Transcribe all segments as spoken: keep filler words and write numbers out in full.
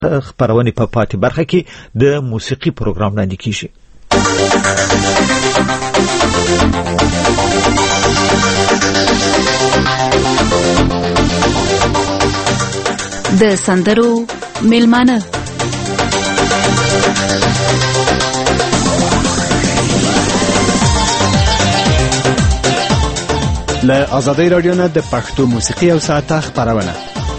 خبرونه په پاتې برخه کې د موسیقي پروګرام وړاندې کیږي. د سندرو میلمانه له آزادۍ رادیو نه د پښتو موسیقي او ساعته خبرونه.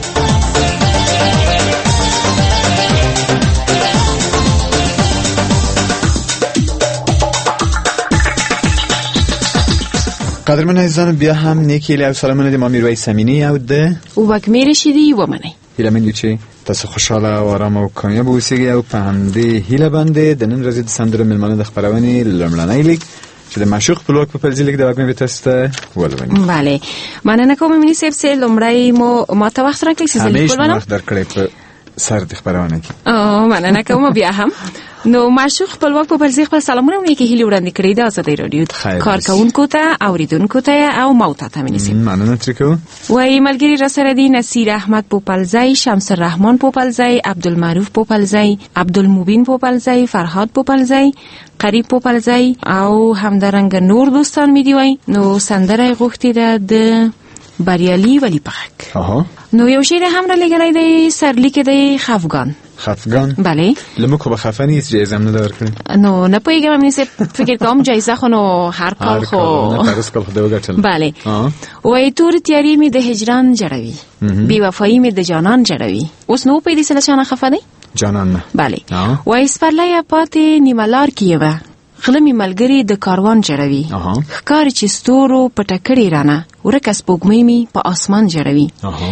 قدرمن عزیزان، بیا هم نیکی له سلامونه د مامیر وای سمینی او د وګمیر شیدی و منی. هیله من دي چې تاسو خوشاله او آرام او کامیاب اوسئ او په همدې هیله باندې د نن ورځې د سندرو میلمانه د خبرونې لومړنی لیک چې د معشوق په لوک په پلزي لیک د وګمیر تاسو ته ولونی. بله، مننه کوم مینی سیب سه لومړی مو ما ته وخت راکړئ چې زه لیک ولونم. همیشه وخت درکړئ په سر د خبرونه کې. او مننه کوم بیا هم نو معشوق خپلواک په پلزي خپل سلامونه مې کې هیله وړاندې کړې د آزادۍ رادیو کارکونکو ته، اوریدونکو ته او موتا ته مینی سیب. مننه ترکو. وای ملګری را سره دی نصیر احمد پوپلزی، شمس الرحمن پوپلزی، عبدالمعروف پوپلزی، عبدالمبین پوپلزی، فرهاد پوپلزی، قریب پوپلزی او همدارنګ نور دوستان می دی. وای نو سندره غوښتي ده د بریالي ولی پخک. آها. نو یو شعر هم را لګلای دی سرلیک دی خفګان. خفګان. بله. لمکو به خفنی است جایزه هم ندار کړی. نو نه پوهیږم مې څه فکر کوم جایزه خو نو هر کال خو نه پرس کال خو دی وګټل. بله. وای تور تیاری می د هجران جړوي، بی وفایی می د جانان جړوي. اوس نو په دې سره چانه خفه دی؟ جانان نه. بله. وای سپرلای پاتې نیملار کیوه، غلمی ملګری د کاروان جړوي. ښکار چې ستورو پټکړی رانه، ورکه سپوږمۍ می په اسمان جړوي.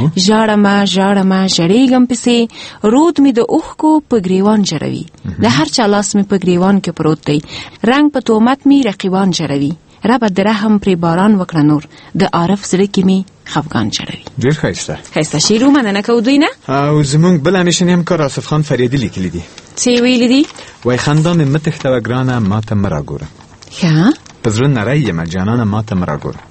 ژاړمه ژاړمه ژړېږم پسې، رود می د اوښکو په ګریوان جړوي. د هر چا لاس می په ګریوان کې پروت دی، رنگ په تهمت می رقیبان جړوي. رب د رحم پرې باران وکړه نور، د عارف زړه کې می خفګان جړوي. ډېر ښایسته ښایسته شعر مننه کوو دوی نه. او زمونږ بل همیشنی همکار آصف خان فریدي لیکلی دي. څه ویلي دي؟ وای خندا مې متښتوه ګرانه، ما ته مه راګوره. ښه په زړه نری یم جانانه، ما ته مه راګوره.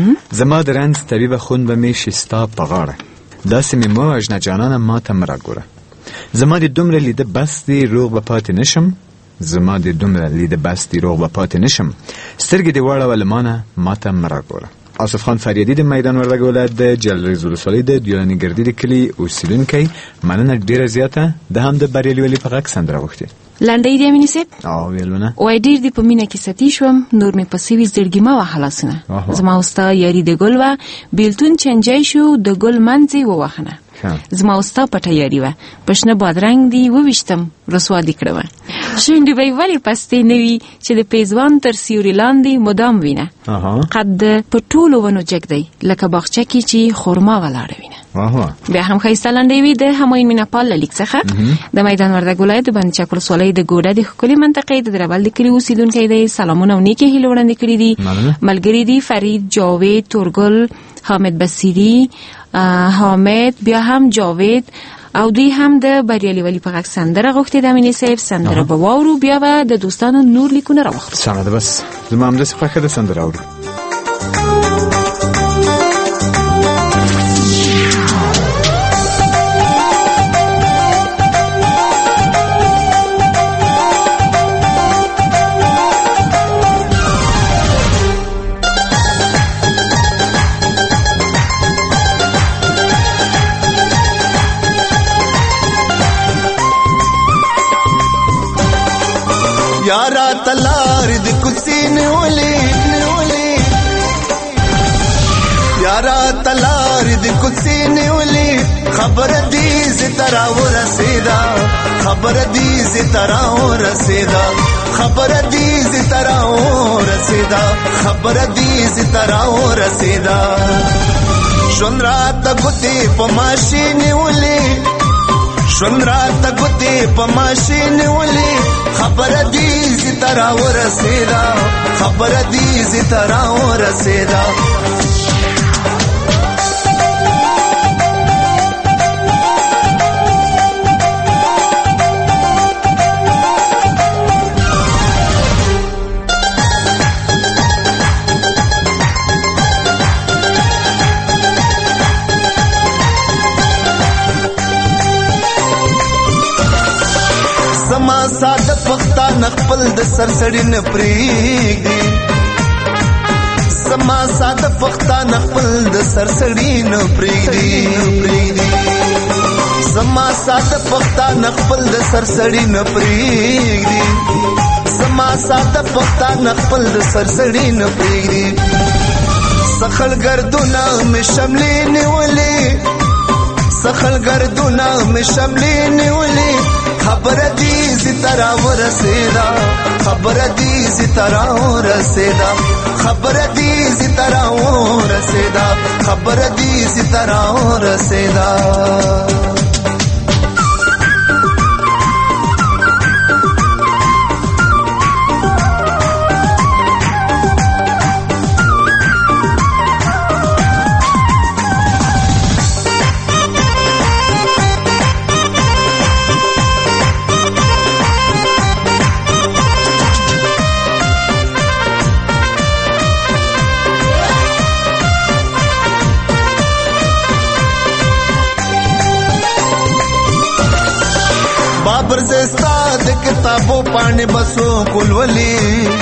زما د رنځ طبیبه خون به مې شي ستا په غاړه، داسې مې مه وژنه جانانه، ما ته مه راګوره. زما د دومره لیده بس دی، روغ به پاتې نشم. زما د دومره لیده بس دی، روغ به پاتې نشم. سترګې دې واړوه له مانه، ما ته مه راګوره. آصف خان فریدي د میدان وردګ ولایت د جلریز ولسوالۍ د دیولاني ګردي د کلي اوسیدونکی. مننه ډېره زیاته. د هم د بریالي ولي په غږ سندره غوښتې. لنډۍ دی مینی صاحب. او ویلونه وای ډېر دی په مینه کې ستی شوم، نور مې پسې وي زړګي ما وهلاسونه. زما وستا یاري د ګل وه، بیلتون چنجای شو د ګل منځې ووهنه. زما وستا پټه یاري وه، پشنه بادرنګ دی وویشتم رسوا دې کړوه. شونډې به یې ولې پستې نه وي چې د پیزوان تر سیوري لاندې مدام وینه. قد په ټولو ونو جګ دی لکه باغچه کې چې خرما ولاړه وینه. بیا هم ښایسته لنډۍ وي د همایون مینهپال له لیک څخه. د میدان وردګ ولایت د بند چک ولسوالۍ د ګوډه د ښکلې منطقې د دربل د کلي اوسیدونکی دی. سلامونه او نیکې هیلې وړاندې کړي دي. ملګري دي فرید، جاوید، تورګل، حامد بصیري، حامد، بیا هم جاوید او دوی هم د بریالي ولی په غږ سندره غوښتې ده. مینې صاحب سندره به واورو، بیا به د دوستانو نور لیکونه راوخورو. سمه ده، بس زما همداسې خوښه ده سندره اورو. یارا تلار د کوڅې نیولې نیولې، یارا تلار د کوڅې نیولې، خبر دې ز ترا ورسېدا، خبر دې ز ترا ورسېدا، خبر دې ز ترا ورسېدا، خبر دې ز ترا ورسېدا. ژوند راته ګوتې په ماشي نیولې، ژوند راته ګوتې په ماشي نیولې، خبر دې ز ترا ورسېدا، خبر دې ز ترا ورسېدا. زما ساده پښتانه خپل د سرسړی نه پریږدي زما ساده پښتانه خپل د سرسړی نه پریږدي زما ساده پښتانه خپل د سرسړی نه پریږدي زما ساده پښتانه خپل د سرسړی نه پریږدي سخل گردونه می شملې نیولې سخل گردونه می شملې نیولې خبر دی زترا ورسیدا خبر دی زترا ورسیدا خبر دی زترا ورسیدا خبر دی زترا ورسیدا بابر زستا د کتابو پاڼې بسو کولولي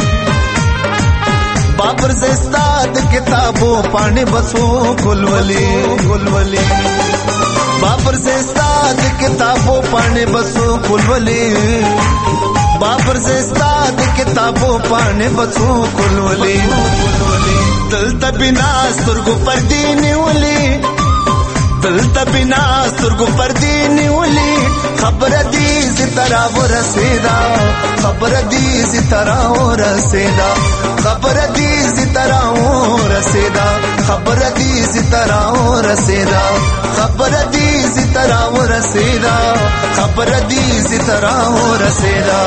بابر زستا د کتابو پاڼې بسو کولولي کولولي بابر زستا د کتابو پاڼې بسو کولولي بابر زستا د کتابو پاڼې بسو کولولي دلته بنا سترګو پردې نیولې دلته بنا سترګو پردې نیولې خبر دی زترا ورسیدا خبر دی زترا ورسیدا خبر دی زترا ورسیدا خبر دی زترا ورسیدا خبر دی زترا ورسیدا خبر دی زترا ورسیدا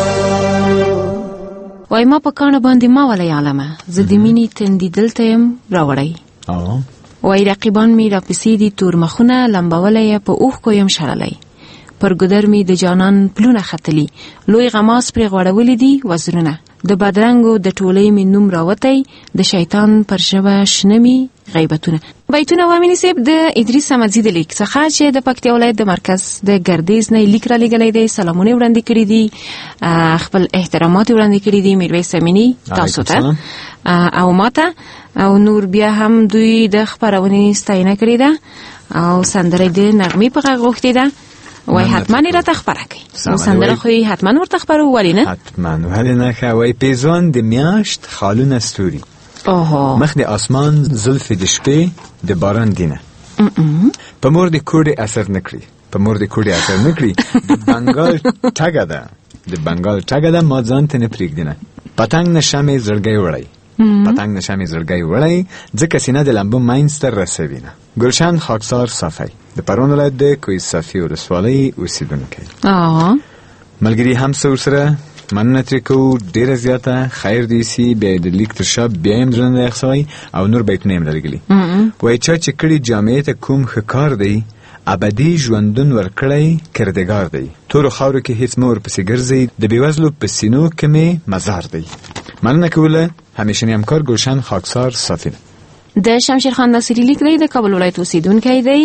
وای ما په کانه باندې ما ولې عالمه زه د مینې تندې دلته يم راوړی او وای رقیبان می را پسې دي تور مخونه لمبولې په اوخ کو يم شړلې پر ګدر می د جانان پلونه ختلی لوی غماس پر غړولې دي وزرونه د بدرنګو د ټولې می نوم راوتی د شیطان پر شوه شنمی غیبتونه بیتونه وامنی سیب د ادریس احمدزی د لیک څخه چې د پکتیا ولایت د مرکز د ګردیز نه لیک را لګلې دي سلامونه وړاندې کړی دي خپل احترامات وړاندې کړی دي میرویس امینی تاسو ته او ماته او نور بیا هم دوی د خبرونې ستاینه کړې ده او سندره د نغمې په غوښتې ده وای حتما را تخبره کوي نو سندره خو حتما ورته خبره ولی نه حتما ولی نه خوي پیزوان د میاشت خالونه ستوري اوه مخ د اسمان زلف د شپې د باران دینه په مور د کوډي اثر نکړي په مور د کوډي اثر نکړي د بنگال ټاګه ده د بنگال ټاګه ده ما ځان ته نه پریږدنه پتنګ نشمه زړګي وړي پتنګ نشمه زړګي وړي ځکه سینه د لمبو ماینستر رسوینه گلشن خاکسار صفای د پرون ولایت د کوی صفی ولسوالۍ اوسیدونکي اه ملګری هم سره مننه ترکو ډیره زیاته خیر دی سی بیا د لیک تر شب بیا هم درنه اخسوي او نور بیت نیم لرګلی وای چا چې کړي جامعه ته کوم خکار دی ابدي ژوندون ورکړی کردګار دی تور خاورو کې هیڅ مور پسې ګرځي د بیوزلو پسینو کې مزار دی مننه کوله همیشنی همکار گلشن خاکسار صافی د شمشیر خان ناصری لیک دی د کابل ولایت اوسیدونکی دی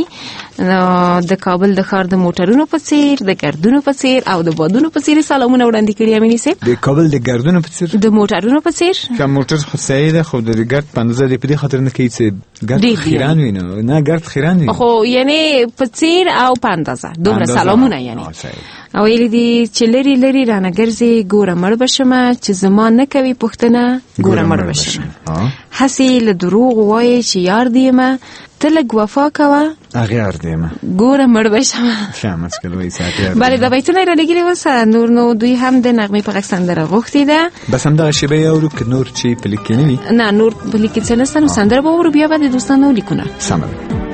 د کابل د ښار د موټرونو په څیر د ګردونو په څیر او د بادونو په څیر سلامونه وړاندې کړي امینی سي د کابل د ګردونو په څیر د موټرونو په څیر کوم موټر خو صحیح ده خو د ګرد پنځه د پدې خاطر نه کوي چې ګرد خیران ویني نه ګرد خیران ویني خو یعنی په څیر او پندازه دومره سلامونه یعنی او ویل دي چې لری لری رانه ګرځي ګوره مړ بشمه چې زما نه کوي پښتنه ګوره مړ بشمه هسي له دروغ وای چې یار دیمه تلګ وفا کوه هغه یار دیمه ګوره مړ بشمه شامس کلوي ساتي بله دا بیتونه را لګیلي وسه نور نو دوی هم د نغمې په غږ سندره غوښتې ده بس هم دغه شیبه یو که نور چې په لیک کې نه وي نه نور په لیک کې څه نشته نو سندره به ورو بیا به د دوستانو لیکونه سمه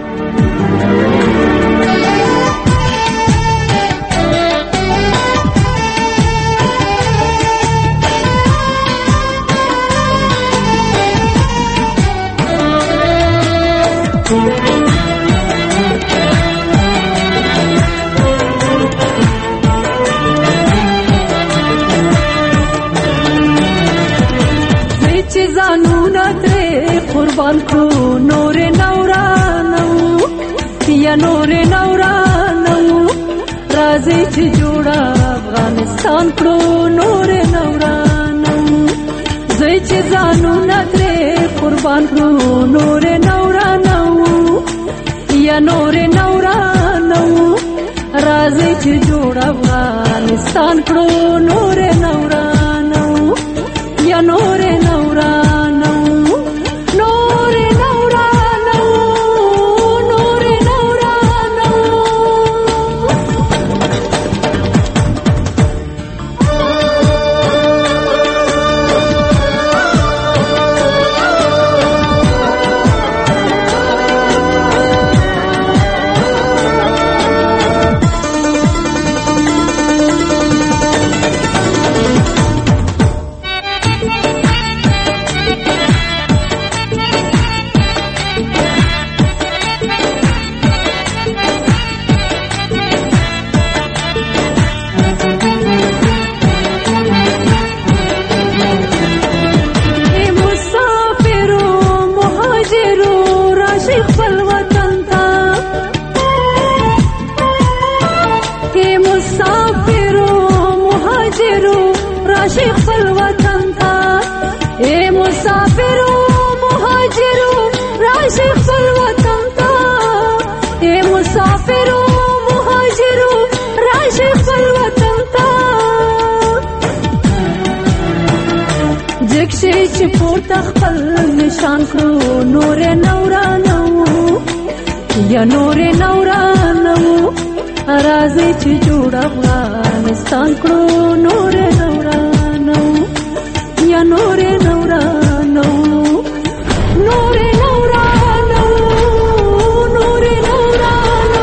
قربان کو نور نورانو یا نور نورانو رازی چې جوړا افغانستان کړو نور نورانو زوی چې ځانونه ترې قربان کړو نور نورانو یا نور نورانو راځي چې جوړ افغانستان کړو نور نورانو یا نور نورانو نور نورانو نور نورانو چې پورته خپل نشان کړو نور نورانو یا نور نورانو راځي چې جوړ افغانستان کړو نور نورانو یا نور نورانو نور نورانو نور نورانو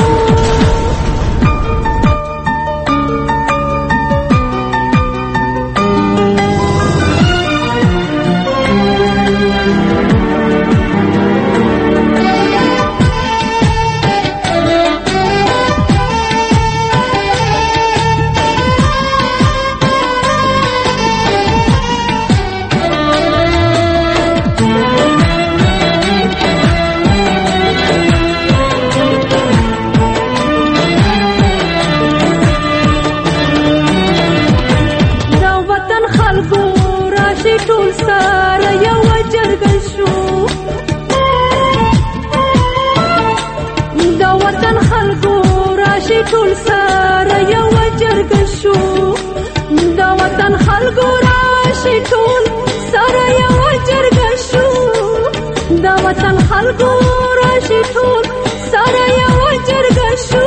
ټول سره یو جرګه شو دا وطن خلکو راشي ټول سره یو جرګه شو دا وطن خلکو راشي ټول سره یو جرګه شو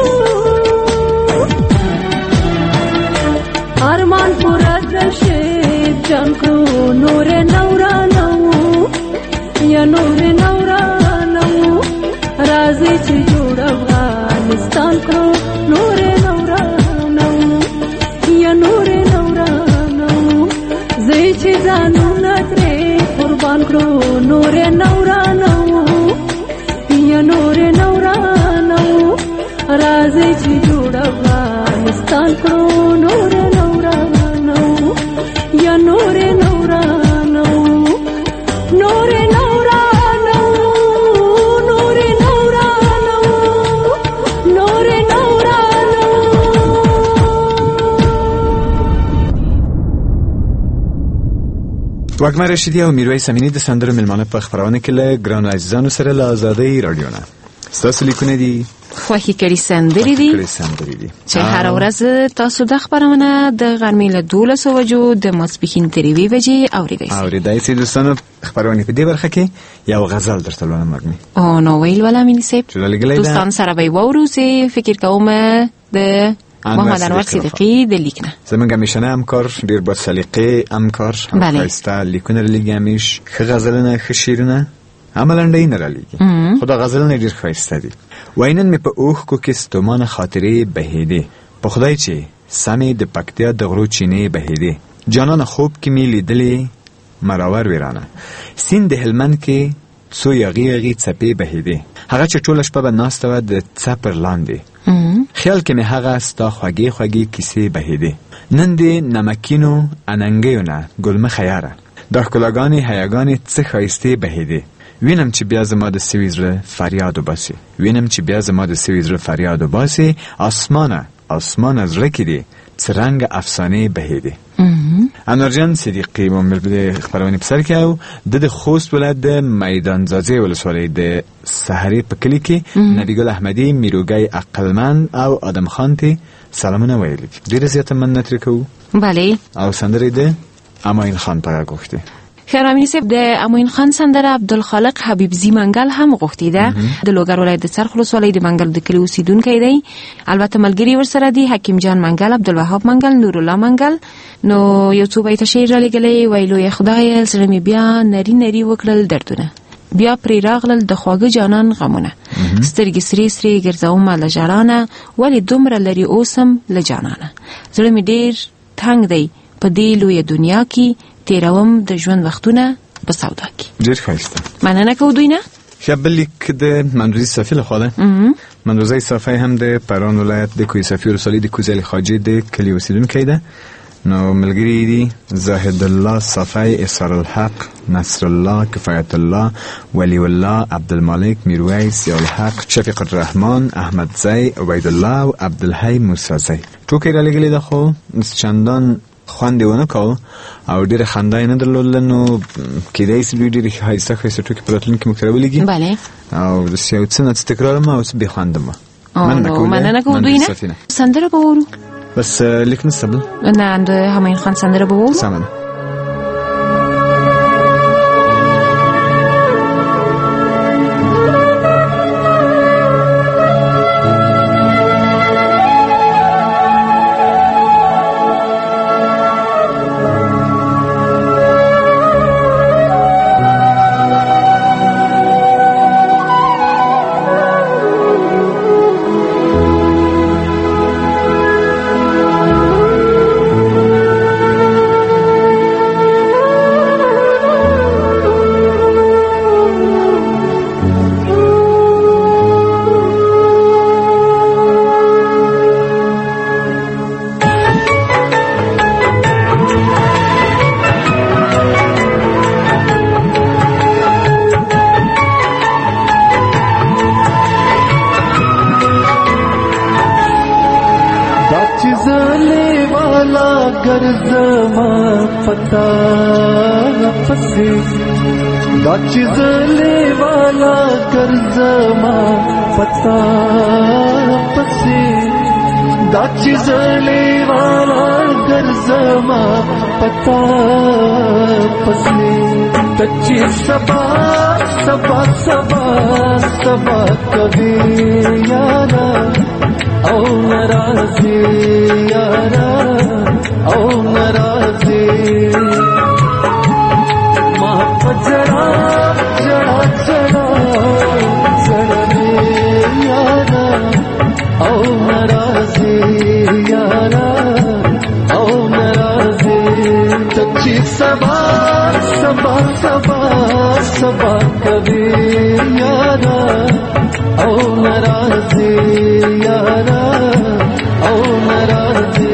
ارمان پورا درشه جان کړو نور نورانو یا نور نورانو راځي چې جوړ افغانستان کړو نور نورانو یا نور نورانو زوی چې ځانونه ترې قربان کړو نور نورانو یا نور نورانو راځي چې جوړ افغانستان کړو نور نورانو یا نور نورانو نور نورانو نور نورانو نور نورانو وګمه رشیدی او میرویس امینی د سندرو ملمانه په خبرونه کې له ګران عزیزانو سره له آزادۍ رادیو نه ستاسو لیکونه دي خوښي کړي سندرې دي چې هر ورځ تاسو د خبرونه د غرمې له دولس بجو د ماسپښین تر یوې بجې اورېدای شئ. اورېدای شئ دوستانو. خبرونه په دې برخه کې یو غزل درته لولم مګنی. او نو ویل ولا مینی سیب دوستان سره به وورو چې فکر کوم د محمد انور صدیقی د لیکنه زمونږ میشنه همکار ډیر با سلیقه همکار خسته لیکونه لیکمیش خ غزلونه خ شیرونه عملاً دین را لیگی خدا غزلونه ډیر خسته دي. واینن می په اوخ کو کې ستومان خاطره بهیده په خدای چې سمې د پکتیا د غرو چینه بهیده جانان خوب کې می لیدلې مراور ویرانه سیند هلمند کې څو یغی یغی چپې بهیده هغه چې ټول شپه به ناسته و د چپر لاندې خیال کې می هغه ستا خوږی خوږی کیسې بهیده نن دې نمکینو اننګیونه ګلمه خیاره د ښکلاګانې هیاګانې څه ښایستې بهیده وینم چې بیا زما د سوي زړه فریاد وباسي وینم چې بیا زما د سوي زړه فریاد وباسي اسمانه اسمان از رکی دی څرنګه افسانه بهیدي. انورجان صدیقی ممل بده خبرونه بسر که او د خوست ولایت د میدان زازی ولسوالی د سحری په کلی کې نبیګل احمدی میروګی عقلمند او ادم خان ته سلامونه ویلي. ډیر زیات مننه تر کوو. بله. او سندره ده اماین خان په غوښتي. خیرامینی سیب د امین خان سندره عبدالخالق حبیبزی منګل هم غوښتي ده. د لوګر ولایت د څرخ ولسوالۍ د منګل د کلی اوسیدونکی دی. البته ملګری ورسره دی حکیم جان منګل، عبدالوهاب منګل، نور الله منګل. نو یو څو بیت شعر را لګلې ویلو یا خدای سره می بیا نری نری وکړل دردونه، بیا پرې راغلل د خواږه جانان غمونه، سترګې سری سری ګرځوم له ژړانه، ولې دومره لري اوسم له جانانه، زړه می ډیر تنگ دی په دې لویه دنیا کې، تیروم د ژوند وختونه په سودا کې. ډیر ښایسته. مننه کوو دوی نه. شبل لیک د منروزی صافی له خوا ده. منروزی صافی هم د پران ولایت د کوی صافی ولسوالی د کوزل خاجه د کلی اوسیدونکی ده. نو ملګری دی زاهد الله صافی، اسرار الحق، نصر الله، کفایت الله، ولی الله، عبدالمالک، میرویس، ضیاء الحق، شفیق الرحمن، احمد زی، عبید الله و عبدالحی موسی زی. ټوکې را لګلې ده خو چندان خوند ونه کو او ډېر خندای نه درلودل. نو کېدای شي دوی ډېر ښایسته ښایسته ټوکې په راتلونکي کې موږ سره ولیږي. بله. او داسې یو څه نه تکرار ما او څه بې خونده ما. مننه کوو دوی نه. سندره به وورو. بس لیک نسته بل؟ نه د همایون خان سندره به وورو. سمه ده. دا چیز لیوالا کرزما پتا پسی، دا چیز لیوالا کرزما پتا پسی، تچی سبا سبا سبا سبا کبھی یارا او نرازی یارا او نرازی جڑا جڑا جڑا جڑا یارا او نرازی یارا او نرازی تچی سبا سبا سبا سبا کبھی یارا او نرازی یارا او نرازی.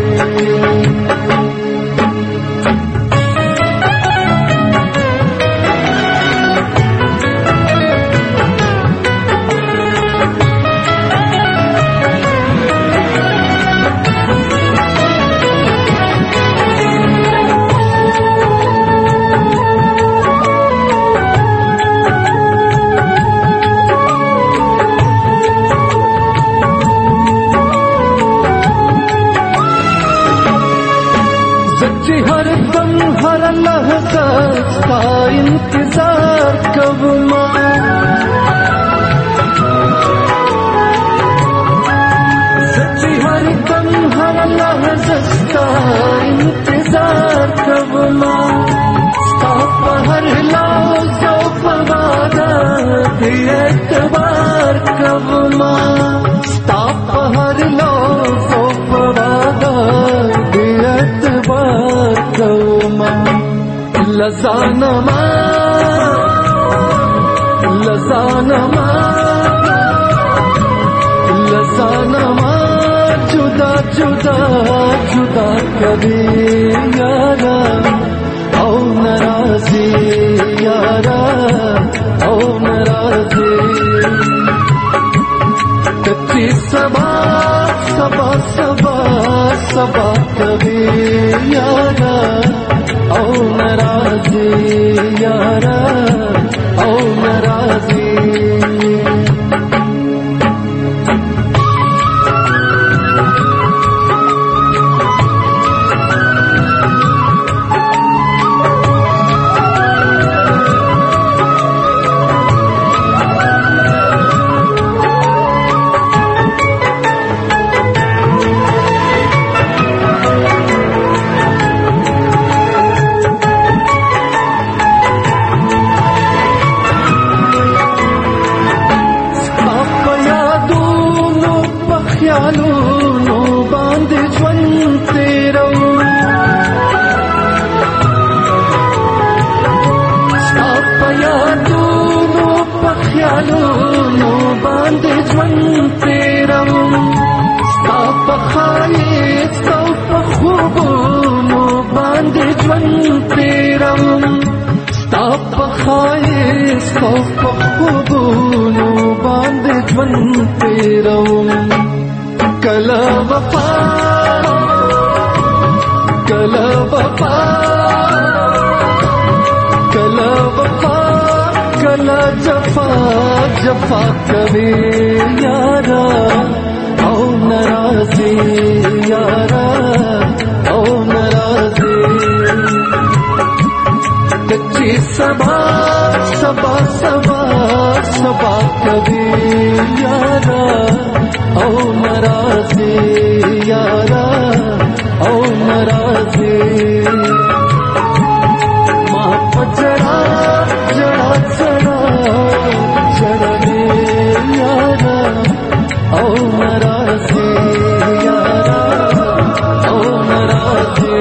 इंतजार कब सच्ची हर दम हर लहज़त का इंतजार कब हर लफ्ज़ों पर वादा भी एतबार कब हर लफ्ज़ों पर वादा भी एतबार कब लज़ानमा लज़ानमा लज़ानमा जुदा जुदा जुदा कभी यारा औ नाराज़ी यारा औ नाराज़ी چې سبا سبا سبا سبا کوي یارا او ناراضي یارا او ناراضي کلا وفا کلا وفا کلا وفا کلا جفا جفا کوي یارا او ناراضي یارا او ناراضي کچی سبا سبا سبا سبا کوي یارا او ناراضي یارا او ناراضي ما پجڑا جڑا جڑا جڑا یارا او ناراضي یارا او ناراضي.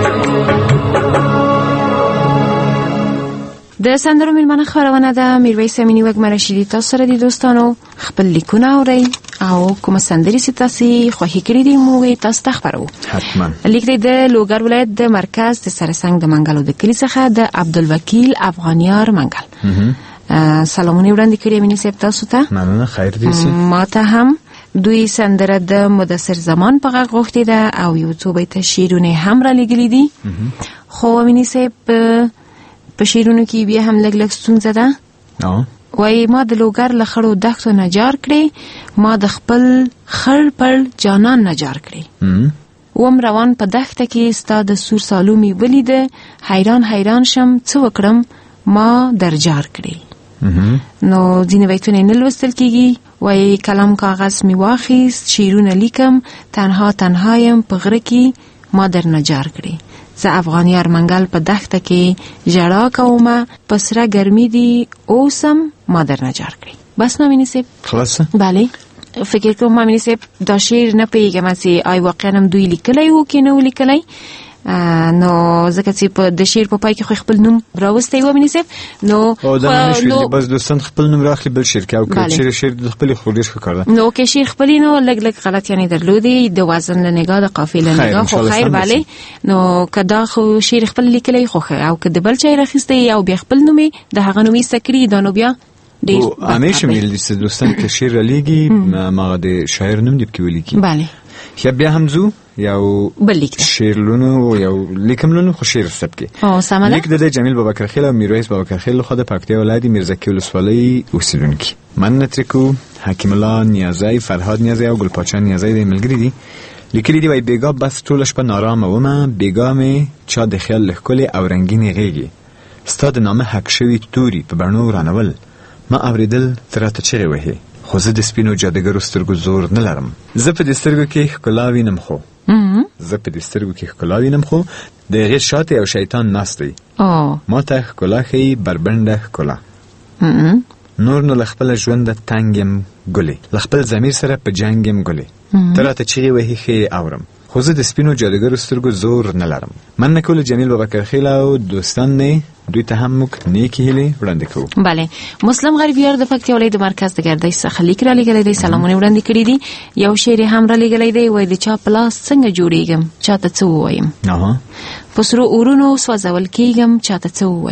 د سندرو میلمنه خبرونه ده میرویس امینی وګ مرشدی تاسو سره دي دوستانو خپل لیکونه اورئ او کوم سندري چې تاسو خوښی کړی دي موږ تاسو ته خبرو. حتما لیک دی د لوګر ولایت د مرکز د سرسنګ د منګلو د کلی څخه د عبدالوکیل افغانیار منګل. سلامونه وړاندې کړی امینی صاحب تاسو ته. مننه خیر دې سي. ما ته هم دوی سندره د مدثر زمان په غږ غوښتي ده او یو څو بیت شعرونه هم را لګلې دي. خو امینی صاحب په شعرونو کې بیا هم لګ لګ ستونزه ده. او وای ما د لوګر له خړو دښتو نجار کړې، ما د خپل خړ پر جانان نجار کړې. وم روان په دښته کې ستا د سور سالو می ولیده، حیران حیران شم څه وکړم ما درجار کړې. نو ځینې بیتونه نه لوستل کېږي. وای کلم کاغذ می واخیست، شعرونه لیکم، تنها تنها یم په غره کې ما در نجار کړې. زه افغانیار منګل په دښته کې ژړا کومه، په سره ګرمي دي اوسم ما در نجار کړې. بس نو مینی صاحب خلاصه. بله فکر کوم مینی صاحب دا شعر نه پیږم چې آی واقعا هم دوی لیکلی وو کې نه لیکلی. نو ځکه چې په د شعر په پای کې خو خپل نوم راوستی و مینی صاحب. نو او دا نه شوي بس دوستان خپل نوم راخلي بل شعر کې او که شعر شعر د خپل خو ډېر ښه کار ده. نو که شعر خپل نو لږ لږ غلط یعنی درلودي د وزن له نگاه د قافیې له نگاه خو خیر بله. نو که دا خو شعر خپل لیکلی خو ښه او که د بل چا یې راخیستی او بیا خپل نوم یې د هغه نوم ایسته کړي دا نو بیا ډېر همیشه ویل دي چې دوستان که شعر رالیږي ماغه د شاعر نوم دې پکې ولیکي. بله یا بیا هم زو یو بل لیک شعرلونو یو لیکملونو خو شعر سبکی. او سمه لیک د جمیل بابکرخیل او میرویس بابکرخیل خو د پکتیا ولایت میرزکی ولسوالۍ اوسیدونکي. من نترکو حکیم الله نیازی، فرهاد نیازی او ګلپاچا نیازی د ملګری دي. لیکلي دی وای بیګا بس ټول شپه نارامه ومه، بیګا مې چا د خیال لښکلې او رنگینې غېږې، ستا د نامه حق شوي توري په بڼو رانول، ما اورېدل ته راته چغې وهې، خو زه د سپینو جادوګرو سترګو زور نه لرم. زه په دې سترګو کې ښکلا وینم خو زه په دې سترګو کې ښکلا وینم خو د هغې شاته یو شیطان ناست دی. ما ته ښکلا ښیي بربنډه ښکلا. نور نو له خپله ژونده تنګ یم ګلې، له خپل ضمیر سره په جنګ یم ګلې، ته راته چغې وهې ښې اورم، خو زه د سپینو جادوګرو سترګو زور نه لرم. مننه کول جمیل بابکرخیل او دوستان نه دوی ته هم موږ نیکې هیلې وړاندې کوو. بله مسلم غریبیار د پکتیا ولایت د مرکز د ګردش څخه لیک را لېږلی دی، سلامونه وړاندې کړي دي. یو شعر هم را لېږلی دی، وایي د چا په لاس څنګه جوړېږم چاته څه ووایم، په سرو اورونو سوځول کېږم چاته څه ووایم،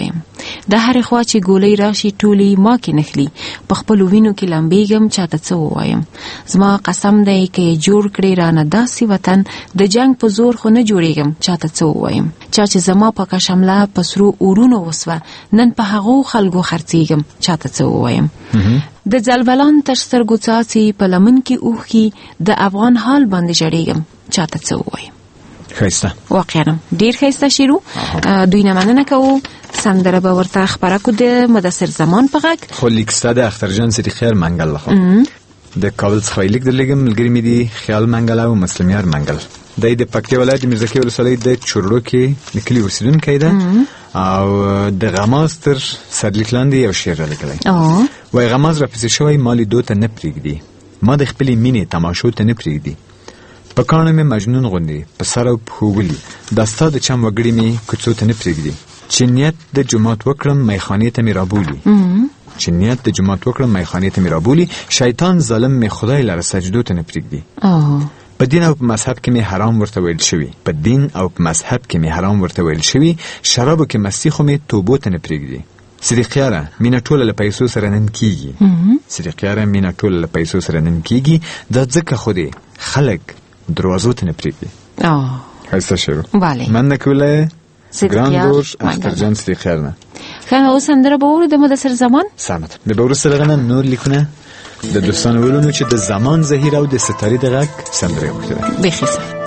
د هر خوا چې ګولۍ راشي ټولي ما کې نخلي په خپل وینو کې لمبېږم چاته څه ووایم زما قسم دی کې جوړ کړي رانه داسې وطن د جنگ په زور خو نه جوړېږم چاته څه ووایم چا چې زما په کشمله پسرو اورونو وسوه نن په هغو خلکو خرڅېږم چاته څه ووایم د زلبلان تر سترګو څاڅي په لمن کې اوښکي د افغان حال باندې جړېږم چاته څه ووایم ښایسته واقعا ډیر ښایسته شعر دوی نه مننه کوو سندره به ورته خپره کو د مدثر زمان په غږ خو لیکسته د اخترجان سری خیر منګل لخوا د کابل څخه لیک درلګم ملګری مې دي خیال منګل او مسلمیار منګل د د پکتیا ولایت میرزکه ولسوالۍ د چورلو کې نکلی اوسیدونکی ده او د غماز تر سرلیکلاندې یو شعر لیکلی وای غماز را پسې شوی مالی دو ته نه پرېږدي ما د خپلې مینې تماشو ته نه پرېږدي په کاڼو مې مجنون غوندې په سر او پښو ولي دا ستا د چم وګړي مې کوڅو ته نه پرېږدي چې نیت د جومات وکړم میخانې ته مې رابولي چې نیت د جومات وکړم میخانې ته مې رابولي شیطان ظالم مې خدای لره سجدو ته نه پرېږدي په دین او په مذهب کې مې حرام ورته ویل شوي په دین او په مذهب کې مې حرام ورته ویل شوي شرابو کې مستی خو مې توبو ته نه پرېږدي صدیقیاره مینه ټوله له پیسو سره نن کېږي صدیقیاره مینه ټوله له پیسو سره نن کېږي دا ځکه خو دې خلک دروازو ته نه پرېږدي ښایسته شعر مننه کوله ګران دوست اخترجان صدیقیار نه ښه اوس سندره به واورو د مدثر زمان سمت بیا به وروسته له هغه نه نور لیکونه د دوستانو ویلو چې د زمان زهیر او د ستارې د غږ سندره وکړه بیخي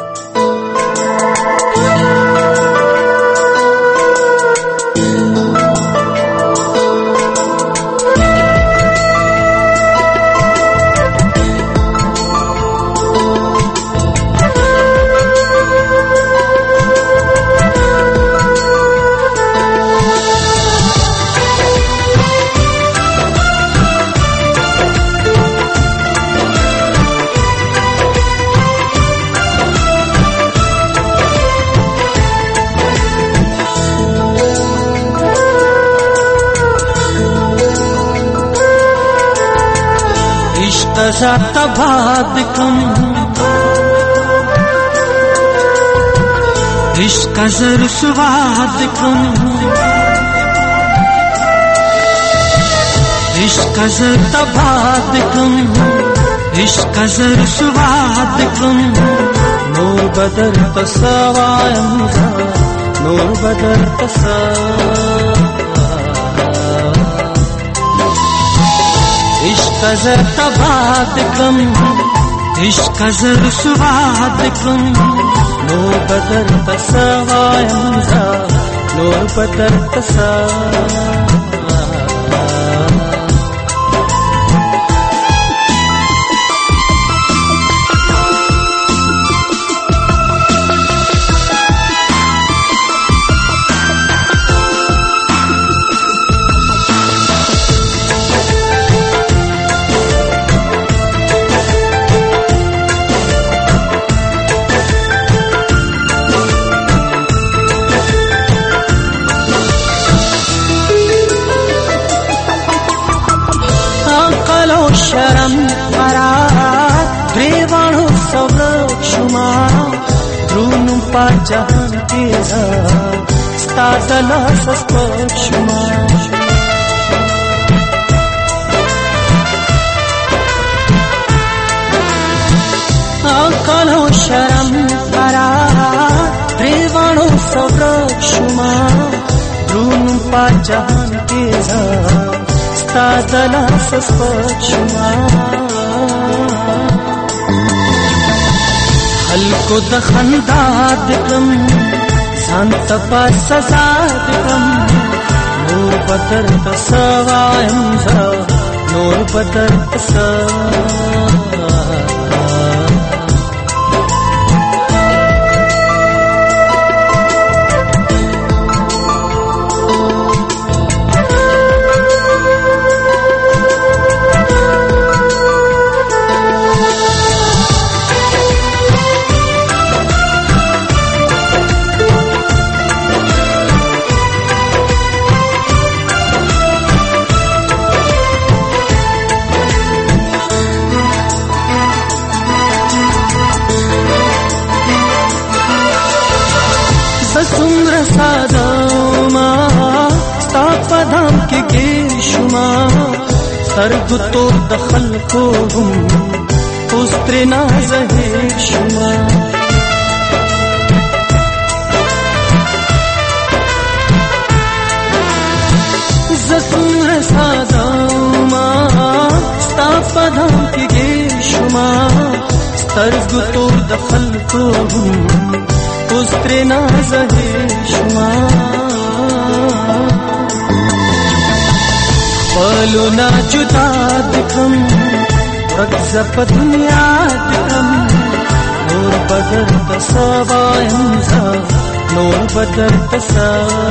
ذات باد کم عشق زر سواد کم عشق زر تباد کم عشق زر سواد کم نور بدر تسوایم نور بدر تسوایم عشق زر تباد کم عشق زر سواد کم نور بدر تسوایم نور بدر تسوایم شرم قرار گریوانو سوګ شما درونو په جهان کې ستاسو لاس سپک شما کالو شرم قرار گریوانو سوګ شما درونو په جهان کې تازه سپک شما خلکو د خندا دکم سانت په سزا دکم نور بدر تسوایم نور بدر تسوایم سمر سادا ما ستا کې کې شما سترګو تور د خلکو هم اوس ترې نازهیر شما زخم سادا ما ستا پدام کې کې شما سترګو تور د خلکو هم اوس ترې نازهیر شما خپلو نه جدا دکم ورک زه په دنیا دکم نور به درته څه وایم زه نور به درته څه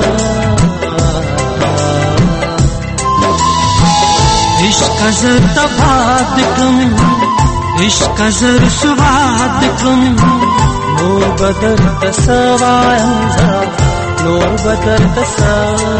عشق زه تباه دکم عشق زه رسوا دکم نور به درته څه وایم زه نور به درته څه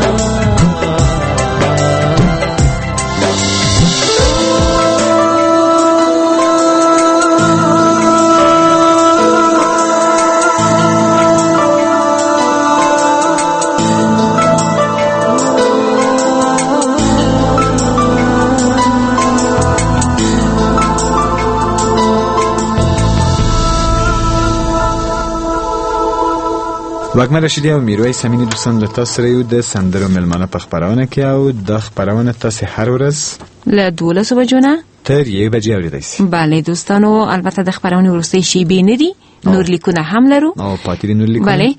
واکمن رشیدی او میرویس امینی دوستان له تاسو سره یو د سندرو ملمانه په خبرونه کې او د خبرونه تاسو هر ورځ له دولسو بجو نه تر یو بجې اوریدئ شئ. بله دوستانو، البته د خبرونه وروستۍ شیبې نه دي، نور لیکونه هم لرو او پاتې دي نور لیکونه. بله،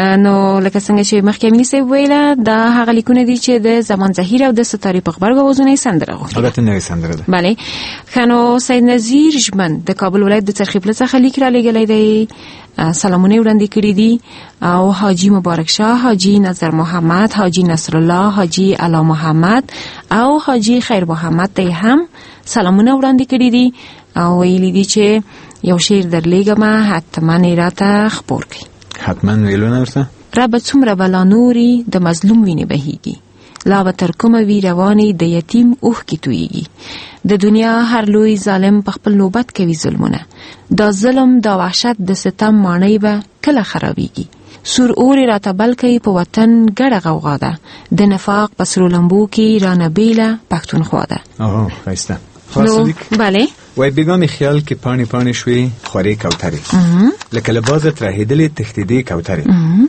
نو لکه څنګه چې مخکې امینی صاحب ویله، دا هغه لیکونه دي چې د زمان ظهیر او د ستارې په غبرګ اوازونه یې سندره غوښتې. البته نوې سندره ده. بله، ښه نو سید نظیر ژمن د کابل ولایت د څرخیپله څخه لیک را لېږلی دی، سلامونه وړاندې کړي دي، او حاجی مبارک شاه، حاجی نظر محمد، حاجی نصر الله، حاجی علا محمد او حاجی خیر محمد ته هم سلامونه وړاندې کړي دي او ویلي دي چې یو شعر درلېږم، حتما یې راته خپور کړي. حتما ویلونه ورته رب څومره بلا نوري د مظلوم وینې بهیږي، لا به تر کومه وي روانې د یتیم اوښکې تویږي. د دنیا هر لوی ظالم په خپل نوبت کوي ظلمونه، دا ظلم دا وحشت د ستم ماڼۍ به کله خرابېږي. سور اورې راته بل کوي په وطن ګډه غوغا ده، د نفاق په سرو لمبو کې رانه بیله پښتونخوا ده. اوه ښایسته. نو بله وای بیګا مې خیال کې پاڼې پاڼې شوې خورې کوترې، لکه له بازه ترهېدلې تښتېدې کوترې.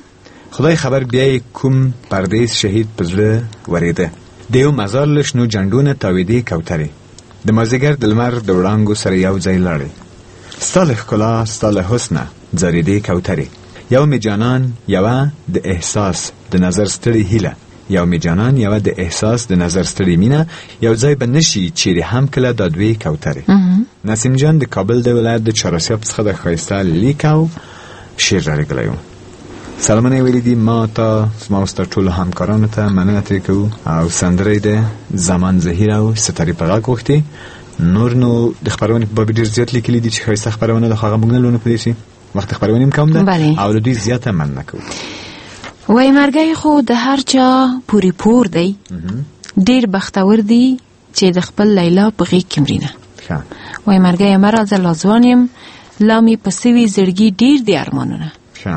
خدای خبر بیا یې کوم پردیس شهید په زړه ورېده، د یو مزار له شنو جنډو نه تاوېدې کوترې، د مازدیګر د لمر د وړانګو سره یو ځای لاړې، ستا له ښکلا ستا له حسنه ځارېدې کوترې. یو مې جانان یوه د احساس د نظر ستړې هیله، یو مې جانان یوه د احساس د نظر ستړې مینه، یو ځای به نشي چیرې هم کله دا دوې کوترې. نسیم جان د کابل د ولایت د چهارسیاب څخه د ښایسته لیک او شعر رالیږلی و. سلامونه یې ویلي دي ما ته، زما ستا ټولو همکارانو ته مننه ترې کوو، او سندره یې د زمان ظهیر او ستارې په غږ غوښتې. نور نو د خپرونې په باب ډېر زیات لیکلي دي چې ښایسته خپرونه ده، خو هغه موږ نه لولو په دې شي وخت خپرونې هم کم ده او له دوی زیاته مننه کوو. وای مرګی خو د هر چا پوری پور دی، ډېر بختور دی چې د خپل لیلا په غېږ کې مرینه. وای مرګی مه راځه لا ځوان یم، لا مې په سوي زړګي ډېر دی ارمانونه،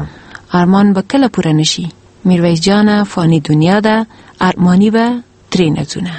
ارمان به کله پوره نشي، میرویس جانه فانی دنیا ده، ارمانی به ترې نه ځونه.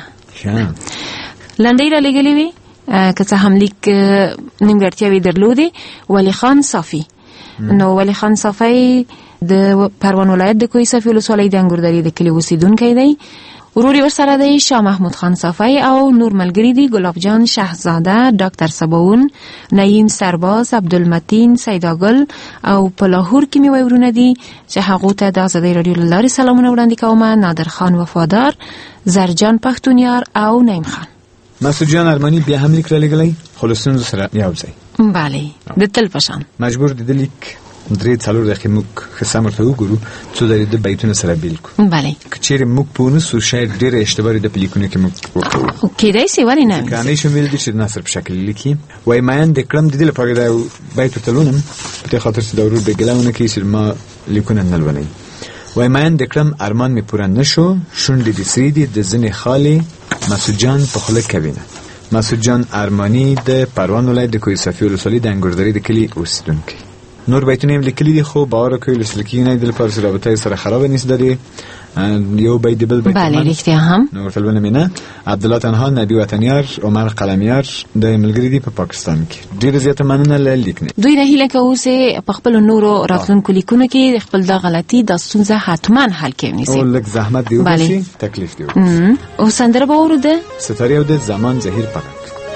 لنډۍ را لېږلې وې، که څه هم لیک نیمګړتیاوې درلودې. ولی خان صافي، نو ولی خان صافی د پروان ولایت د کوهي صافي ولسوالۍ د انګوردرې د کلي اوسیدونکی دی. ورور یې ورسره دی شاه محمود خان صافی، او نور ملګري دي ګلاب جان شهزاده، ډاکټر سباون، نعیم سرباز، عبدالمتین، سیداګل، او په لاهور کې مې وای ورونه دي چې هغو ته د ازادۍ راډیو له لارې سلامونه وړاندې کوم. نادر خان وفادار، زرجان پښتونیار او نعیم خان. مسعود جان ارمانی بیا هم لیک را لېږلی، خو له ستونزو سره یو ځای. بله، د تل په شان مجبور دي د لیک درې څلور دقیقې موږ ښه سم ورته وګورو، څو ځلې د بیتونه سره بیل کړو. بله، که چیرې موږ پوه نه سو شاید ډېره اشتباه د په لیکونو کې موږ وکړو. کېدای سي، ولې نه؟ ګرانۍ شامل دي چې د نثر په شکل لیکي. وایي میین د کړم د دې لپاره دا یو بیت ورته لولم په دې خاطر چې د ورور بې ګله ونه کړي چې ما لیکونه نه لولئ. وایي میین د کړم ارمان مې پوره نه شو، شونډې دې سرې دي د ځینې خالې، مسعود جان په خوله کوینه. مسعود جان ارمانی د پروان ولایت د کوهي صافي ولسوالۍ د انګوردرې د کلي اوسیدونکی. نور بیتونه لیکلي دي خو باور کوي لسلکی نه د لپاره رابطه سره خراب نیست داري یو بیت دی بل بیت بله رښتیا هم نور فلبل مینه عبدالله تنها نبی وطنیار عمر قلمیار د ملګری دی په پا پاکستان کې ډیر زیاته مننه لیکنه دوی نه هیله کوي چې په خپل نورو راتلونکو لیکونو کې خپل د غلطي د ستونزه حتما حل کوي او لږ زحمت دی وبشي تکلیف دی او سندره به ورده ستاره او د زمان زهیر پاک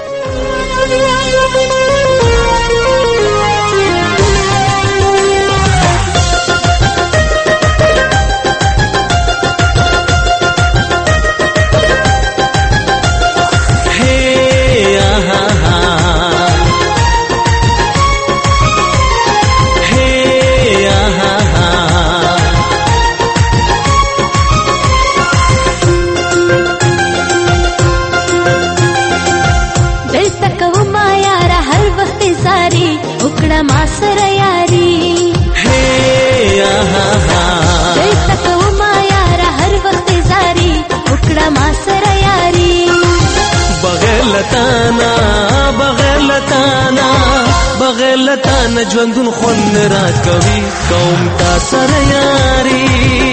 لتانا ژوندون خون را کوي قوم تا سره یاري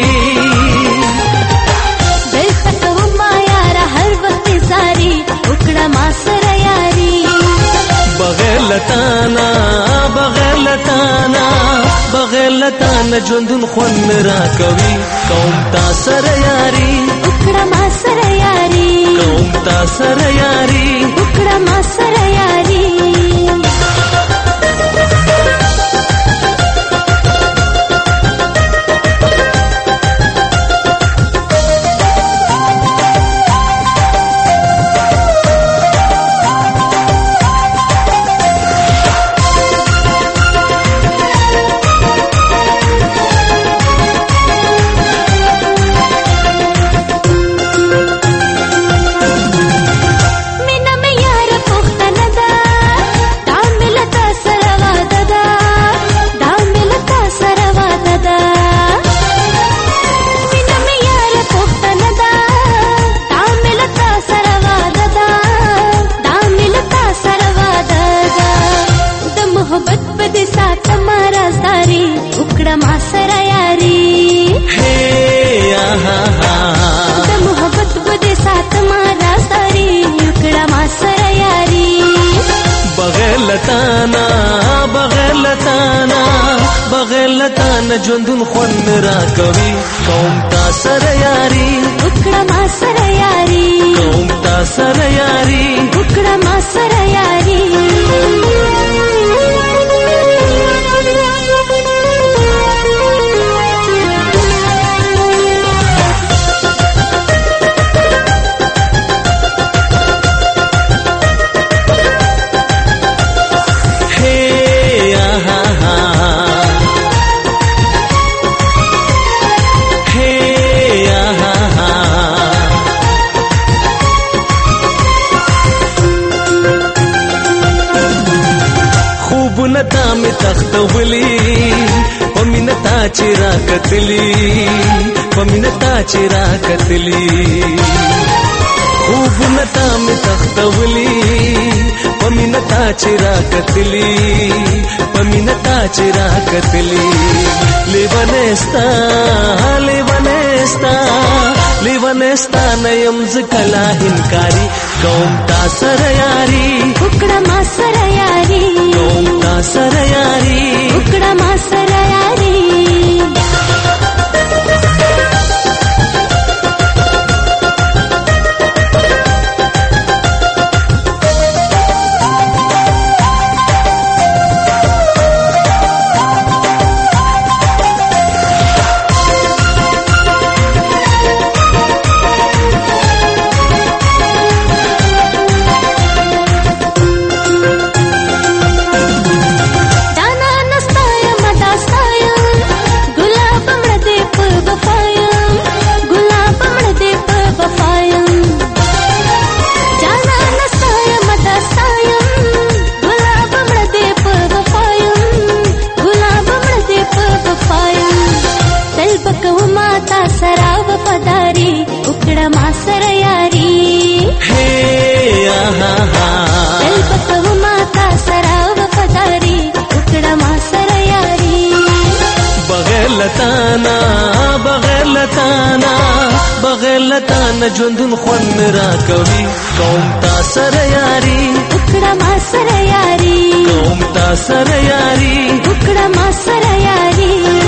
دلته کوم ما یار هر وخت زاري وکړه ما سره یاري بغیر لتانا بغیر لتانا بغیر لتانا ژوندون خون را کوي قوم تا سره یاري وکړه ما سره یاري قوم تا سره یاري وکړه ما سره یاري ژوندون خون را کوي قوم تا سره یاري وکړه ما سره یاري قوم تا سره یاري وکړه ما سره یاري تا می تختولی پمینتا چرا کتلی پمینتا چرا کتلی خوب نتا می تختولی پمینتا چرا کتلی پمینتا چرا کتلی لیوانستا لیوانستا لیوانستا نیم زکلا هنکاری قوم تا سره یاري وکړه ما سره یاري قوم تا سره یاري وکړه ما سره یاري لتانا بغیر لتانا بغیر لتانا ژوندون خوند را کوي کوم تا سره یاري وکړه ما سره یاري کوم تا سره یاري وکړه ما سره یاري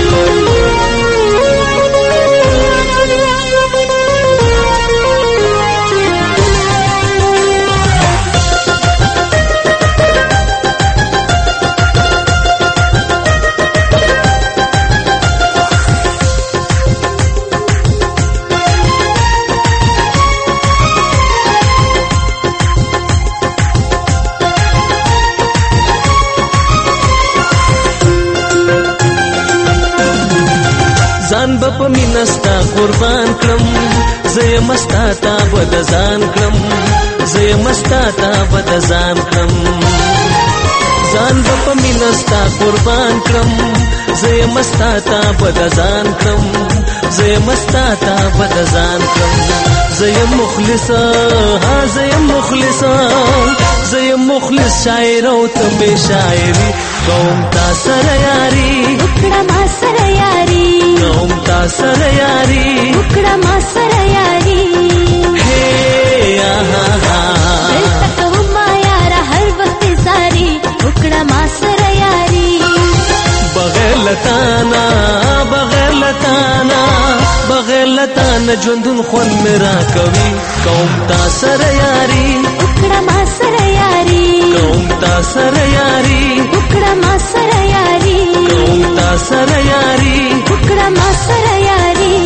ځان به په مینه ستا قربان کړم زه یم ستا ته به د ځان کړم زه یم ستا ته به د ځان کړم ځان به په مینه ستا قربان کړم زه یم ستا ته به د ځان کړم زه یم ستا ته به د ځان کړم زه یم مخلصه ها زه یم مخلصه زه یم مخلص شاعر او ته بې شاعري کوم تا سره یاري وکړه ما سره یاري کوم تا سره یاري وکړه ما سره یاري هي آها ها دلته کوم ما یاره هر وخت زاري وکړه ما سره یاري بغیر لتانا بغیر لتانا بغیر لتانا ژوندون خوند مې را کوي کوم تا سره یاري وکړه ما سره یاري کوم تا سره یاري وکړه ما سره یاري کوم تا سره یاري وکړه ما سره یاري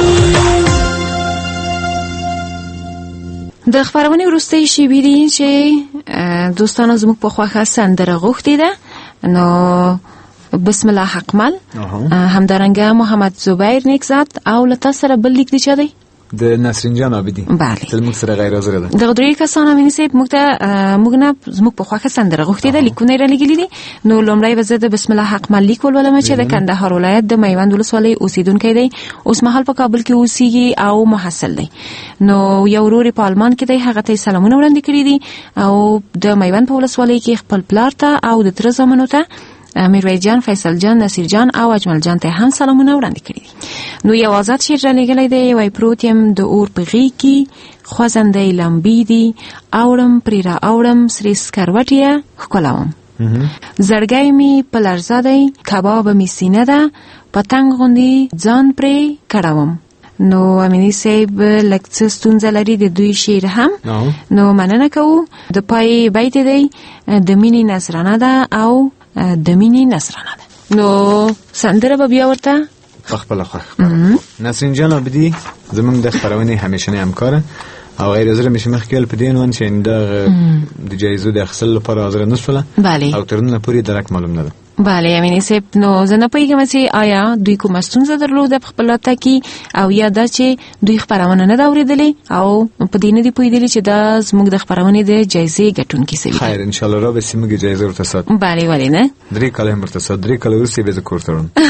د خبرونې وروستۍ شیبې دي چې دوستانو زموږ په خوښه سندره غوښتې ده نو بسم الله حقمل همدارنګه محمد زبیر نیکزاد او لتا سره بل لیک دی چا دی د نسرین جان عابدی بله تل موږ سره غیر حاضر ده د درې کسانو مینې سیب موږ ته موږ نه زموږ په خوښه سندره غوښتې ده لیکونه یې رالیږلي دي نو لومړی به زه د بسم الله حقمل لیک ولولم چې د کندهار ولایت د میوند ولسوالۍ اوسیدونکی دی اوس مهال په کابل کې اوسیږي او محصل دی نو یو ورور په آلمان کې دی هغه ته سلامونه وړاندې کړي دي او د میوند په ولسوالۍ کې خپل پلار ته او د تره زامنو ته میرویس جان، فیصل جان، نصیر جان او اجمل جان ته هم سلامونه وړاندې کړي دي. نو یو آزاد شعر را لګلې دی وای پروت يم د اور په غېږ کې خوځندې لمبې دي اورم پرې را اورم سری سکروټیا ښکلاوم زړګی می په لرزه دی کباب می سینه ده پتنګ غوندي ځان پرې کړوم. نو امینی صاحب لکه ستونزه لري د دوی شعر هم نو مننه کوو. د پای بیت دی د مینې نصرانه ده او د مینې نصرانه ده. نو سندره به بیا ورته خپل خوښ نسرین جان عابدی زمونږ د خبرونې همیشنی همکار او غیر حاضر میشه مخکې په دین وان چې د د جایزو د اخیستلو لپاره حاضر نه شوله او ترنه پوری درک معلوم نه ده. بله امینی صاحب نو زه نه پوهیږم چې آیا دوی کومه ستونزه درلوده په خپل لاته کې او یا دا چې دوی خبرونه نه دا اورېدلې او په دې نه دي پوهېدلې چې دا زموږ د خبرونې د جایزې ګټونکي سوي خیر ان شاء الله را به سیمه جایزه ورته سات. بله ولې نه درې کاله هم ورته سات درې کاله وروسته به زه کور ته ورم.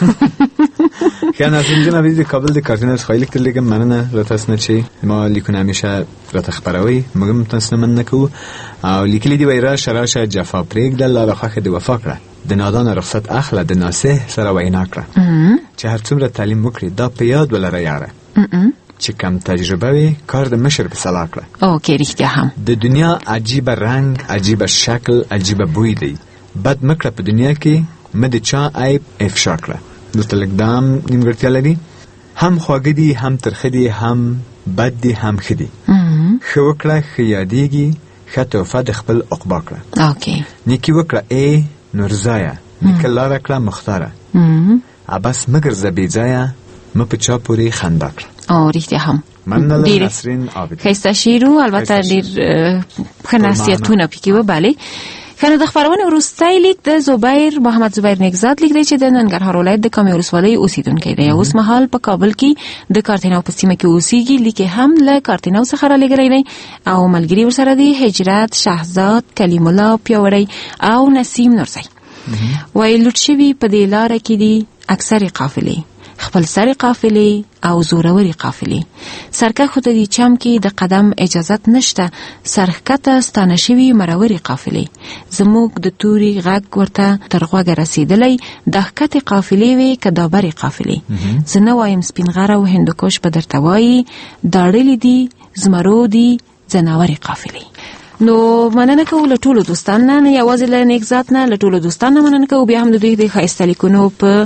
خیال نسرین جان عابدی د کابل د کارتینرز خیلی لیک تلګم مننه را تاسو نه چې ما لیکونه همیشه را تخبروي موږ هم تاسو نه مننه کوو او لیکلي دی وایره شراشه جفا پرېږده لاره خوښه دی وفا کړه د نادان رخصت اخله د ناصح سره وینا کړه چې هر څومره تعلیم وکړي دا په یاد ولره یاره چې کم تجربه وي کار د مشر په صلاح کړه. اوکې رښتیا هم د دنیا عجیب رنگ عجیب شکل عجیب بوی دی بد مکړه په دنیا کې مد چا عیب افشا کړه. دلته لګدام نیمګړتیا لري هم خواږه دي هم ترخه دي هم بد دي هم ښه دي ښه وکړه ښه یادېږي ښه تحفه د خپل عقبا کړه. اوکې نیکي وکړه ای نورزایه نیکه لاره کړه مختاره عباس مګرځه بې ځایه مه په چا پورې خندا کړه. او رښتیا هم مننه نسرین عابدی ښایسته شعر و البته ډېر ښه نصیحتونه پکې و. بله کنه د خبرونه وروستی لیک د زبیر محمد زبیر نیکزاد لیک دی چې د ننګرهار ولایت د کامې ولسوالۍ اوسیدونکی دی. اوس مهال په کابل کې د کارتیناو په سیمه کې اوسیږي. لیک هم له کارتیناو څخه رالیږلی دی او ملګري ورسره دي هجرت، شهزاد، کلیم الله پیاوړی او نسیم نورزی. وایي لوټ شوي په دې لاره کې دي اکثرې قافلې خپل سر قافلې او زوروري قافلې. سرکښو ته د چم کې د قدم اجازت نشته، سرښکته ستانه شوي مروري قافلې. زموږ د توري غږ ورته تر غوږه رسیدلی، د ښکتې قافلې وې که دا برې قافلې. زه نه وایم سپین غره او هندوکش به درته وایي، دا ډلې دي زمرو دي ځناورې قافلې. نو مننه کوو له ټولو دوستانو نه، نه یوازې له نیک ذات نه، له ټولو دوستانو مننه کوو. بیا هم د دوی د ښایسته لیکونو په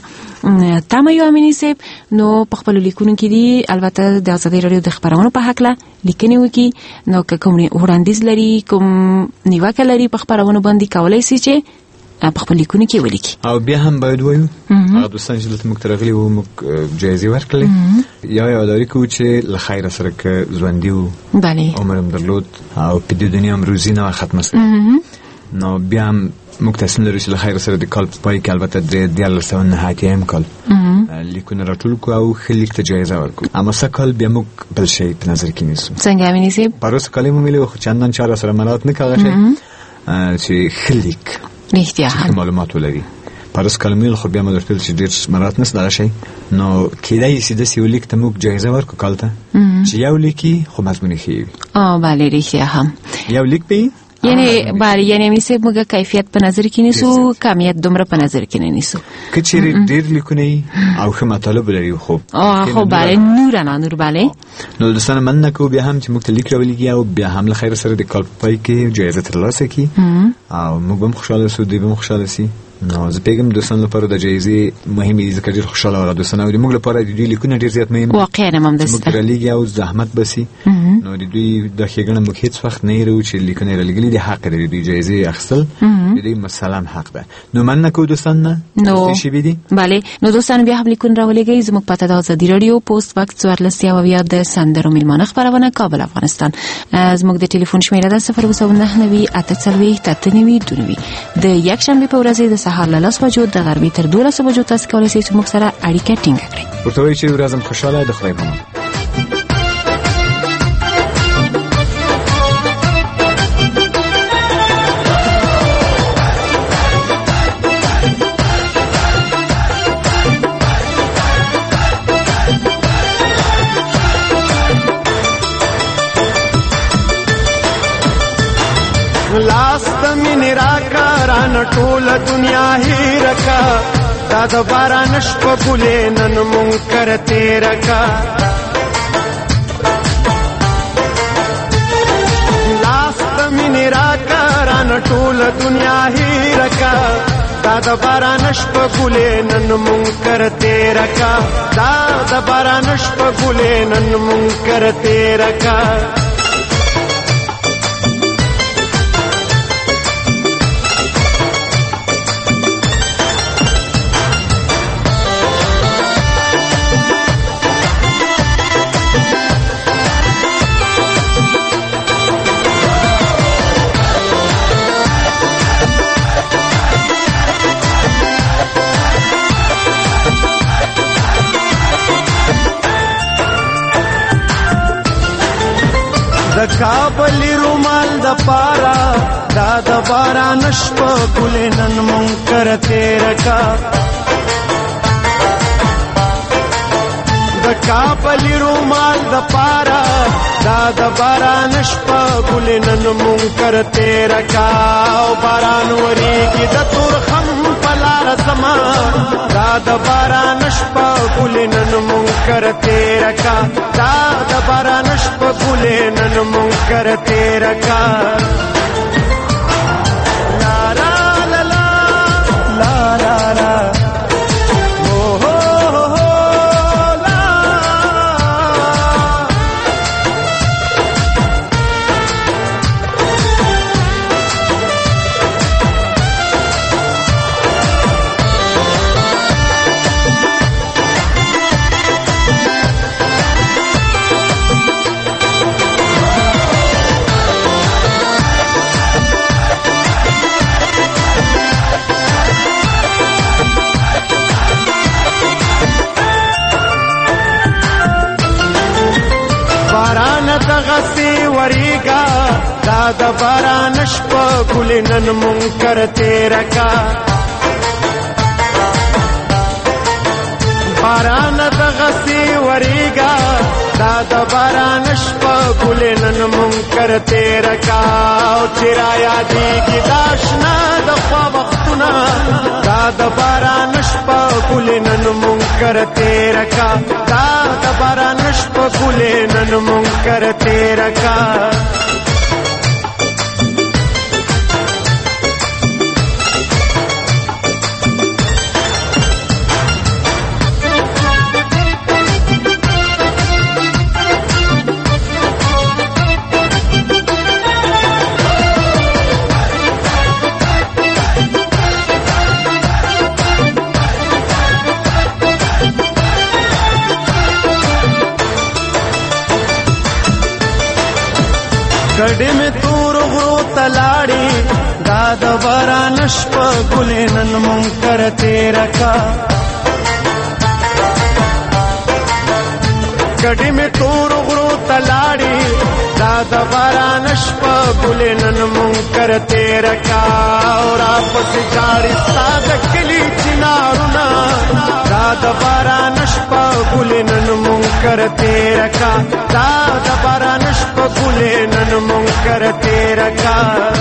تمه یو امیني صاحب. نو په خپلو لیکونو کې دي البته د ازادۍ راډیو د خپرونو په هکله لیکنې وکړي. نو که کوم وړاندیز لري، کوم نیوکه لري په خپرونو باندې، کولی سي چې په خپل لیکونو کې ولیکي. او بیا هم باید وایو هغه دوستان چې دلته موږ ته راغلي وو، موږ جایزې ورکړلې، یا یادواري کوو چې له خیره سره که ژوندي وو، عمر هم درلود او په دې دنیا هم روزي نه وه ختمه سوې، نو بیا هم موږ تصمیم لرو چې له خیره سره د کال په پای کې البته د دیارلس سوه نهه اتیایم کال لیکونه راټول کړو او ښه لیک ته جایزه ورکړو. امسا کال بیا موږ بل شی په نظر کې نیسو. څنګه امیني صاحب؟ پروسه کال یې موملی وو، خو چندان چا راسره ملات نه کړه شی چې ښه لیک رښتیا هم معلومات ولري. پروسه کال میل خو بیا مې درته چې ډېر مرات نه دغه شی، نو کېدای شي داسې یو لیک ته موږ جایزه ورکړو کال ته چې یو لیکي خو مضمون یې ښه وي. آه بله رښتیا هم یو لیک به یعنی بله یعنی امیني صاحب موږ کیفیت په نظر کې نیسو، کمیت دومره په نظر کې نه نیسو. که چیرې ډېر لیکونه او ښه مطالب لري خو خو بله نور نه نور بله. نو دوستانو مننه کوو بیا هم چې موږ ته لیک راولیږي او بیا هم له خیر سره د کال په پای کې جایزه ترلاسه کړي او موږ به هم خوشحاله سو، دوی به هم خوشحاله سي. نو زه پیغام دوستانو لپاره د جایزې مهمې دي ځکه ډېر خوشحاله وره دوستانو، د موږ لپاره د دوی لیکونه ډېر زیات مهم واقعا هم همداسې موږ رالیږي او زحمت بسي. نو د دوی د ښېګڼه موږ هېڅ وخت نه هېروو چې لیکونه یې رالیږلي دي، حق دی د دوی جایزې اخیستل د دوی مسلم حق ده. نو مننه کوو دوستان نه نو شوي دي. بله نو دوستانو بیا هم لیکونه راولېږئ. زموږ پته د ازادي راډیو پوسټ باکس څوارلس یو اویا د سندرو میلمانه خپرونه کابل افغانستان. زموږ د ټلیفون شمېره ده صفر اووه سوه نهه نوي اته څلوېښت اته نوي دوه نوي. د یکشنبې په ورځ د سهار له لس بجو د غربي تر دولس بجو تاسو کولی شئ چې موږ سره اړیکه ټینګه کړئ. ورته وایي چې ورځ هم خوشحاله، د خدای په امان. لاس د مینې راکا رانه ټوله دنیا هېره کا، دا د باران شپه ګلې نن مونږ کره تېره کا. لاس د مینې راکا رانه ټوله دنیا هېره کا، دا د باران شپه ګلې نن مونږ کره تېره کا، دا د باران شپه ګلې نن مونږ کره تېره کا. د کابل رومال د پارا دا د باران شپه ګلې نن مونږ کره تېره کا. د کابل رومال د پارا دا د باران شپه ګلې نن مونږ کره تېره کا. او باران وریږي د تورخم په لاره زما، دا د باران شپه ګلې نن مونږ کره تېره کا، دا د باران شپه ګلې نن مونږ کره تېره کا. لا لا لا لا لا لا لا وریگا، دا د باران شپه ګلې نن مونږ کره تېره کا. باران دغسی وریگا دا د باران شپه ګلې نن منکر تیر کا او چرا یادېږي دا شنه د خوا وختونه دا د باران شپه ګلې نن منکر تیر کا دا د باران شپه ګلې نن منکر تیر کا گڑی میں تور غرو تلاڑی داد باران شپه ګلې نن منکر تیر کا گڑی میں تور غرو تلاڑی داد باران شپه ګلې نن منکر تیر کا اور اپس جاړي ساده کلی چنارونه داد باران شپه ګلې نن منکر تیر کا داد باران شپه ګلې نن منکر تیر کا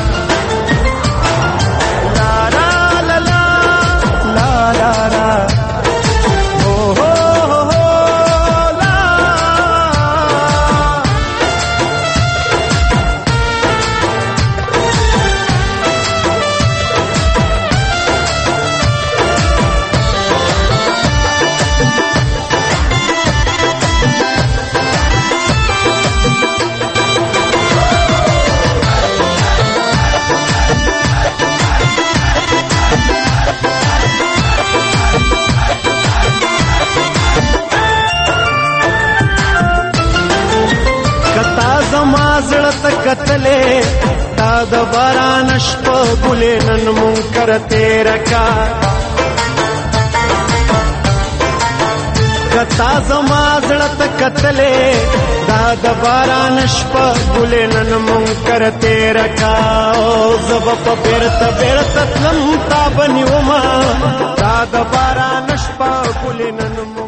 لا لا لا لا لا لا لا او ہو ہو لا زړه کتلې دا د باران شپه ګلې نن منکر تیر کا کتا زما زړه کتلې دا د باران شپه ګلې نن منکر تیر کا او زب په بیرته بیرته تلم تا بنیوما دا د باران شپه ګلې نن